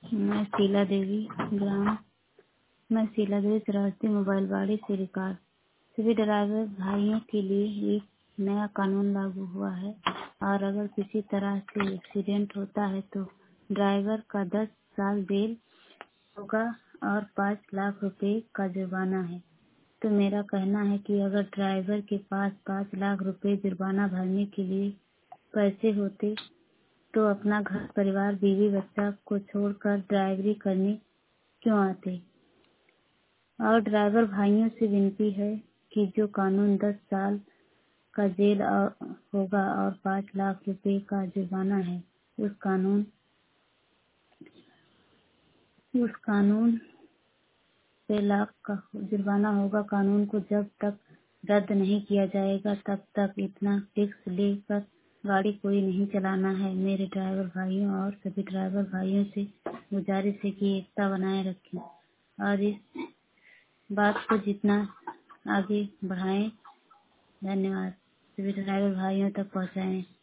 मैं शीला देवी ग्राम मैं शीला देवी श्रावस्ती मोबाइल वाड़ी से रिकॉर्ड। सभी ड्राइवर भाइयों के लिए एक नया कानून लागू हुआ है और अगर किसी तरह से एक्सीडेंट होता है तो ड्राइवर का 10 साल जेल होगा और 5 लाख रुपए का जुर्माना है। तो मेरा कहना है कि अगर ड्राइवर के पास 5 लाख रुपए जुर्माना भरने के लिए पैसे होते तो अपना घर परिवार बीवी बच्चा को छोड़कर ड्राइवरी करने क्यों आते। और ड्राइवर भाइयों से विनती है कि जो कानून 10 साल का जेल होगा और 5 लाख रुपए का जुर्माना है उस कानून से लाख का जुर्माना होगा। कानून को जब तक रद्द नहीं किया जाएगा तब तक इतना टैक्स लेकर गाड़ी कोई नहीं चलाना है। मेरे ड्राइवर भाइयों और सभी ड्राइवर भाइयों से गुजारिश है कि एकता बनाए रखें और इस बात को जितना आगे बढ़ाएं। धन्यवाद। सभी ड्राइवर भाइयों तक पहुंचाएं।